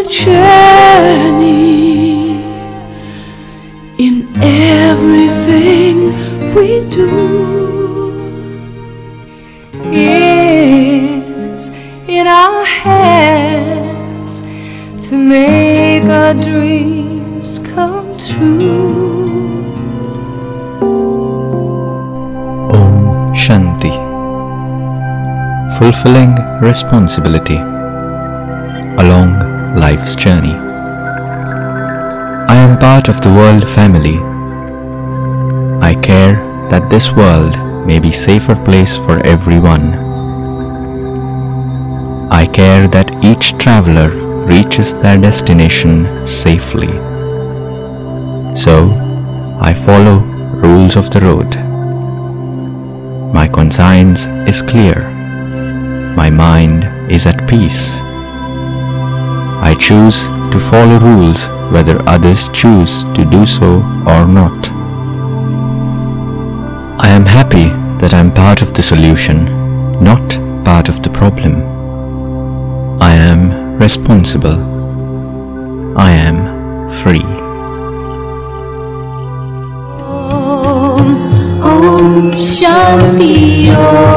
journey in everything we do. It's in our hands to make our dreams come true. Om Shanti. Fulfilling responsibility along life's journey. I am part of the world family. I care that this world may be a safer place for everyone. I care that each traveler reaches their destination safely. So, I follow rules of the road. My conscience is clear. My mind is at peace. I choose to follow rules whether others choose to do so or not. I am happy that I am part of the solution, not part of the problem. I am responsible. I am free. Om Shanti Om.